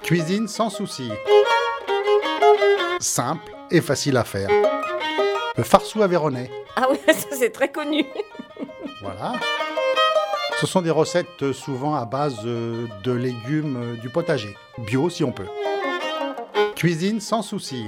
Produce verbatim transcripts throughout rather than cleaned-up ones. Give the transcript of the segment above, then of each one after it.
Cuisine sans souci. Simple et facile à faire. Le farceau aveyronnais. Ah oui, ça c'est très connu. Voilà. Ce sont des recettes souvent à base de légumes du potager. Bio si on peut. Cuisine sans souci.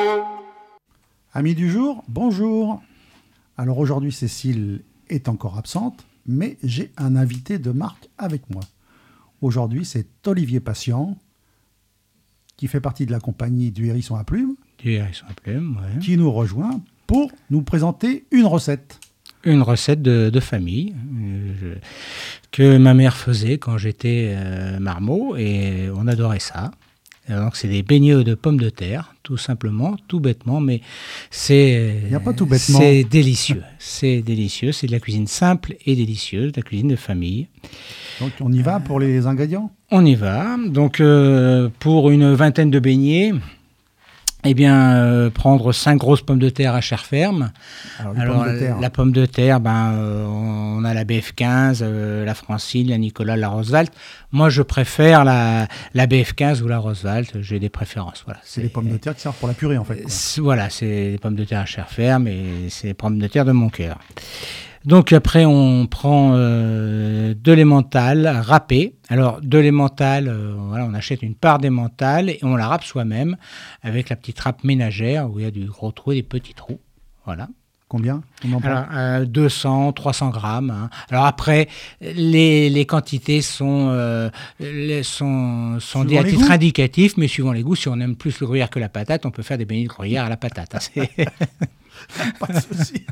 Amis du jour, bonjour. Alors aujourd'hui, Cécile est encore absente, mais j'ai un invité de marque avec moi. Aujourd'hui, c'est Olivier Patient, qui fait partie de la compagnie du Hérisson à Plumes. Du Hérisson à Plumes, oui. Qui nous rejoint pour nous présenter une recette. Une recette de, de famille euh, je, que ma mère faisait quand j'étais euh, marmot et on adorait ça. Donc c'est des beignets de pommes de terre, tout simplement, tout bêtement, mais c'est, Il n'y a pas tout bêtement. C'est délicieux. C'est délicieux, c'est de la cuisine simple et délicieuse, de la cuisine de famille. Donc on y va pour les ingrédients ? On y va. Donc euh, pour une vingtaine de beignets, eh bien, euh, prendre cinq grosses pommes de terre à chair ferme. Alors, les Alors pommes de terre. la pomme de terre, ben, euh, on a la B F quinze, euh, la Francine, la Nicolas, la Roosevelt. Moi, je préfère la, la B F quinze ou la Roosevelt. J'ai des préférences. Voilà. C'est les pommes de terre qui servent pour la purée, en fait. Quoi. C'est, voilà, c'est les pommes de terre à chair ferme et c'est les pommes de terre de mon cœur. Donc après, on prend euh, de l'emmental râpé. Alors, de l'emmental, euh, voilà, on achète une part d'emmental et on la râpe soi-même avec la petite râpe ménagère où il y a du gros trou et des petits trous. Voilà. Combien on en prend ? Alors, euh, deux cents, trois cents grammes. Hein. Alors après, les, les quantités sont, euh, les, sont, sont des à titre indicatif, mais suivant les goûts, si on aime plus le gruyère que la patate, on peut faire des beignets de gruyère à la patate. Hein. C'est... Pas de souci.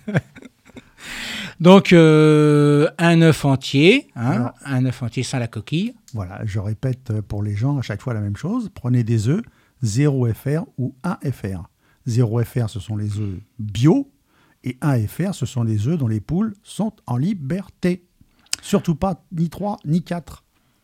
Donc, euh, un œuf entier, hein, Alors, un œuf entier sans la coquille. Voilà, je répète pour les gens à chaque fois la même chose. Prenez des œufs zéro F R ou un F R. zéro F R, ce sont les œufs bio, et un F R, ce sont les œufs dont les poules sont en liberté. Surtout pas ni trois ni quatre.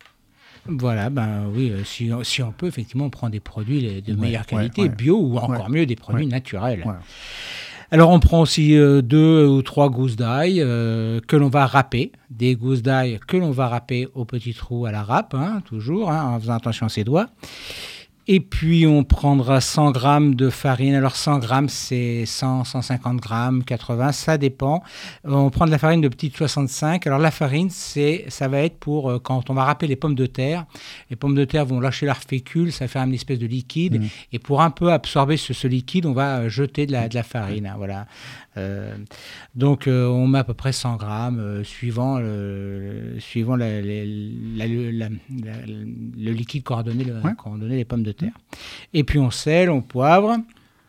Voilà, ben oui, euh, si, si on peut, effectivement, on prend des produits de ouais, meilleure qualité, ouais, ouais. bio, ou encore ouais. mieux, des produits ouais. naturels. Ouais. Alors, on prend aussi euh, deux ou trois gousses d'ail euh, que l'on va râper. Des gousses d'ail que l'on va râper au petit trou à la râpe, hein, toujours, hein, en faisant attention à ses doigts. Et puis, on prendra cent grammes de farine. Alors, cent grammes, c'est cent, cent cinquante grammes, quatre-vingts, ça dépend. On prend de la farine de petite soixante-cinq. Alors, la farine, c'est, ça va être pour euh, quand on va râper les pommes de terre. Les pommes de terre vont lâcher leur fécule, ça fait une espèce de liquide. Mmh. Et pour un peu absorber ce, ce liquide, on va jeter de la, de la farine. Hein, voilà. Euh, donc, euh, on met à peu près cent grammes, euh, suivant, le, suivant la, la, la, la, la, le liquide coordonné, le, ouais. coordonné les pommes de terre. Et puis on sel, on poivre,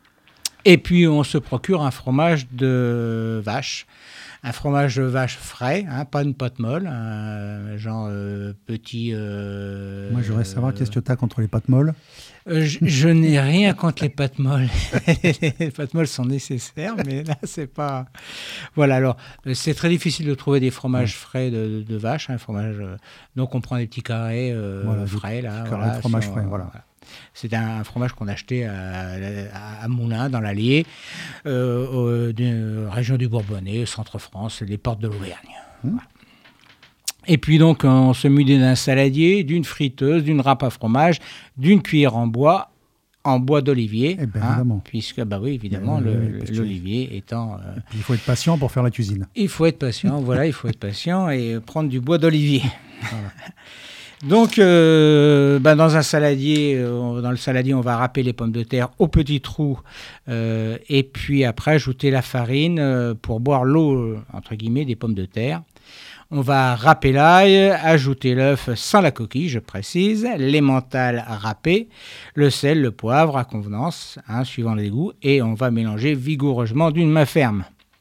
et puis on se procure un fromage de vache, un fromage de vache frais, hein, pas une pâte molle, un genre euh, petit... Euh, Moi, je voudrais savoir qu'est-ce que tu as contre les pâtes molles. Euh, je, je n'ai rien contre les pâtes molles. Les pâtes molles sont nécessaires, mais là, c'est pas... Voilà, alors, c'est très difficile de trouver des fromages frais de, de, de vache. Hein, fromage, euh... Donc, on prend des petits carrés euh, voilà, frais. Là, carrés voilà, de fromage sur, frais, euh, voilà. voilà. C'est un, un fromage qu'on achetait à, à, à Moulins, dans l'Allier, euh, de la région du Bourbonnais, Centre-France, les portes de l'Auvergne. Mmh. Voilà. Et puis donc, on se munit d'un saladier, d'une friteuse, d'une râpe à fromage, d'une cuillère en bois, en bois d'olivier. Eh ben, hein, évidemment. Puisque, bah oui, évidemment, le, le, le, l'olivier étant... Euh, et puis, il faut être patient pour faire la cuisine. Il faut être patient, voilà, il faut être patient et prendre du bois d'olivier. Voilà. Donc, euh, bah dans un saladier, euh, dans le saladier, on va râper les pommes de terre au petit trou euh, et puis après, ajouter la farine euh, pour boire l'eau, euh, entre guillemets, des pommes de terre. On va râper l'ail, ajouter l'œuf sans la coquille, je précise, l'emmental râpé, le sel, le poivre à convenance, hein, suivant les goûts, et on va mélanger vigoureusement d'une main ferme.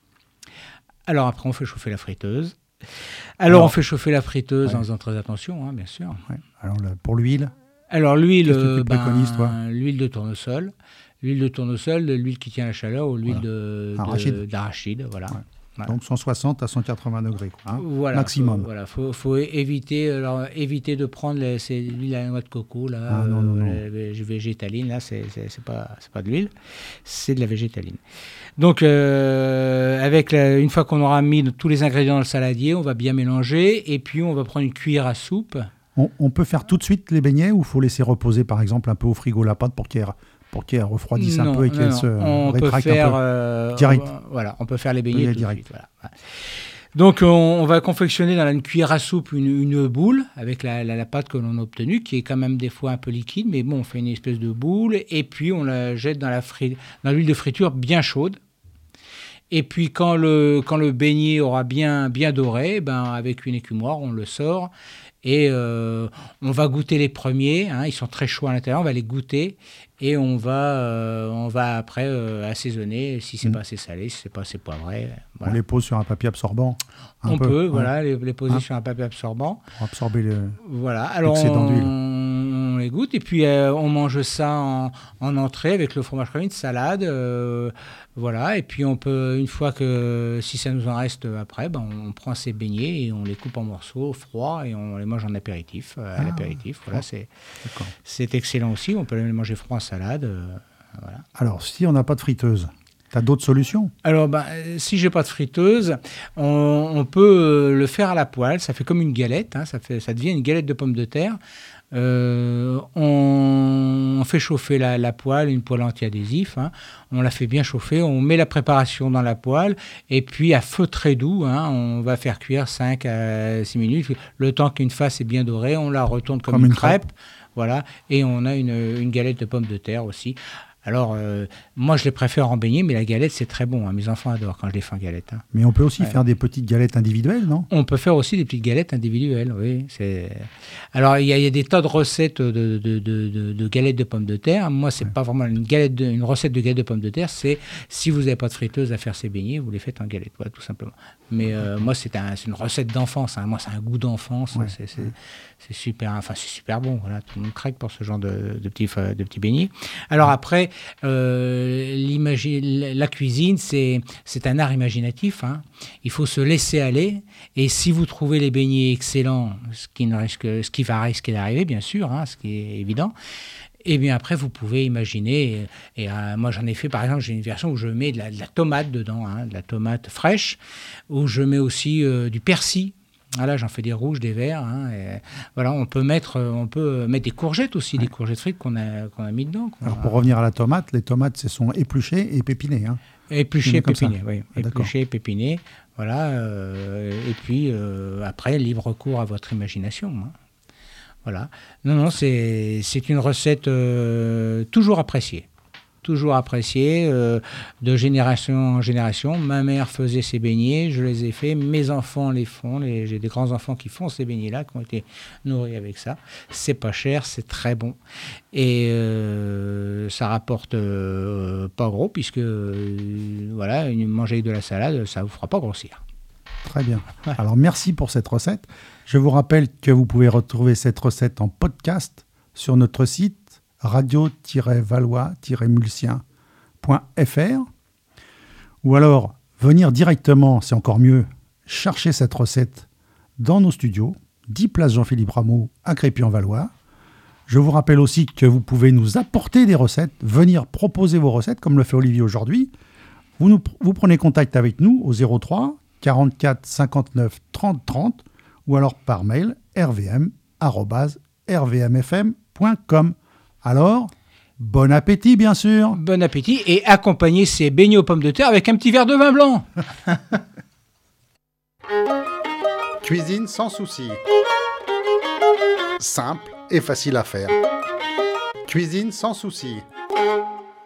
Alors après, on fait chauffer la friteuse. Alors, Alors on fait chauffer la friteuse ouais. en faisant très attention, hein, bien sûr. Ouais. Alors le, pour l'huile Alors l'huile, qu'est-ce que tu préconises, ben, toi l'huile de tournesol, l'huile de tournesol, l'huile qui tient à la chaleur ou l'huile voilà. de, Arachide. de, d'arachide, voilà. Ouais. Voilà. Donc cent soixante à cent quatre-vingts degrés, quoi, hein, voilà, maximum. Faut, voilà, faut, faut éviter, alors, éviter de prendre les, c'est l'huile à la noix de coco, là, ah, non, non, euh, non. végétaline, là, c'est, c'est, c'est pas, c'est pas de l'huile, c'est de la végétaline. Donc, euh, avec la, une fois qu'on aura mis tous les ingrédients dans le saladier, on va bien mélanger, et puis on va prendre une cuillère à soupe. On, on peut faire tout de suite les beignets ou il faut laisser reposer par exemple un peu au frigo la pâte pour qu'elle, pour qu'elle refroidisse non, un peu et non, qu'elle non. se on rétracte peut faire, un peu euh, direct. on, voilà, on peut faire les beignets Oui, tout direct. de suite. Voilà. Ouais. Donc on, on va confectionner dans une cuillère à soupe une, une boule avec la, la, la pâte que l'on a obtenue, qui est quand même des fois un peu liquide, mais bon, on fait une espèce de boule et puis on la jette dans, la fri- dans l'huile de friture bien chaude. Et puis quand le, quand le beignet aura bien, bien doré, ben, avec une écumoire, on le sort et euh, on va goûter les premiers. Hein, ils sont très chauds à l'intérieur, on va les goûter et on va, euh, on va après euh, assaisonner si c'est mmh. pas assez salé, si c'est pas assez poivré. Voilà. On les pose sur un papier absorbant. Un on peu, peut, ouais. voilà, les, les poser hein sur un papier absorbant. Pour absorber le, voilà. Alors l'excédent on, d'huile. On les goûte et puis euh, on mange ça en, en entrée avec le fromage crevé, une salade. Euh, Voilà, et puis on peut, une fois que, si ça nous en reste après, ben on prend ces beignets et on les coupe en morceaux froids et on les mange en apéritif. Euh, à ah, l'apéritif, voilà, c'est, c'est excellent aussi. On peut les manger froids en salade. Euh, voilà. Alors, si on n'a pas de friteuse, tu as d'autres solutions ? Alors, ben, si j'ai pas de friteuse, on, on peut le faire à la poêle. Ça fait comme une galette, hein, ça, fait, ça devient une galette de pommes de terre. Euh, on, on fait chauffer la, la poêle, une poêle anti-adhésif, hein. On la fait bien chauffer, on met la préparation dans la poêle et puis à feu très doux, hein, on va faire cuire cinq à six minutes, le temps qu'une face est bien dorée, on la retourne comme, comme une, une crêpe, crêpe, voilà, et on a une, une galette de pommes de terre aussi. Alors, euh, moi, je les préfère en beignet, mais la galette, c'est très bon. Hein. Mes enfants adorent quand je les fais en galette. Hein. Mais on peut aussi ouais. faire des petites galettes individuelles, non ? On peut faire aussi des petites galettes individuelles, oui. C'est... Alors, il y, y a des tas de recettes de, de, de, de, de galettes de pommes de terre. Moi, c'est ouais. pas vraiment une, galette de, une recette de galette de pommes de terre. C'est, si vous n'avez pas de friteuse à faire ces beignets, vous les faites en galette, voilà, tout simplement. Mais euh, moi, c'est, un, c'est une recette d'enfance. Hein. Moi, c'est un goût d'enfance. Ouais. C'est, c'est, c'est, super, enfin, c'est super bon. Voilà. Tout le monde craque pour ce genre de, de, petits, de petits beignets. Alors après... Euh, la cuisine, c'est, c'est un art imaginatif. Hein. Il faut se laisser aller. Et si vous trouvez les beignets excellents, ce qui, ne risque, ce qui va risquer d'arriver, bien sûr, hein, ce qui est évident, et bien après, vous pouvez imaginer. Et, et euh, moi, j'en ai fait, par exemple, j'ai une version où je mets de la, de la tomate dedans, hein, de la tomate fraîche, où je mets aussi euh, du persil. Ah là, j'en fais des rouges, des verts. Hein, et voilà, on peut mettre, on peut mettre des courgettes aussi, ouais. des courgettes frites qu'on a, qu'on a mis dedans. Quoi. Alors pour revenir à la tomate, les tomates, ce sont épluchées et pépinées. Hein. Épluchées et pépinées, oui. Ah, épluchées et pépinées, voilà. Euh, et puis euh, après, libre cours à votre imagination. Hein. Voilà. Non, non, c'est, c'est une recette euh, toujours appréciée. Toujours apprécié, euh, de génération en génération. Ma mère faisait ces beignets, je les ai faits, mes enfants les font, les, j'ai des grands-enfants qui font ces beignets-là, qui ont été nourris avec ça. C'est pas cher, c'est très bon. Et euh, ça rapporte euh, pas gros, puisque euh, voilà, manger avec de la salade, ça vous fera pas grossir. Très bien. Ouais. Alors merci pour cette recette. Je vous rappelle que vous pouvez retrouver cette recette en podcast sur notre site radio tiret valois tiret mulsien point f r ou alors venir directement, c'est encore mieux, chercher cette recette dans nos studios, dix place Jean-Philippe Rameau à Crépy-en-Valois. Je vous rappelle aussi que vous pouvez nous apporter des recettes, venir proposer vos recettes, comme le fait Olivier aujourd'hui. Vous, nous, vous prenez contact avec nous au zéro trois quarante-quatre cinquante-neuf trente trente ou alors par mail r v m arobase r v m f m point com. Alors, bon appétit, bien sûr. Bon appétit et accompagnez ces beignets aux pommes de terre avec un petit verre de vin blanc. Cuisine sans souci. Simple et facile à faire. Cuisine sans souci.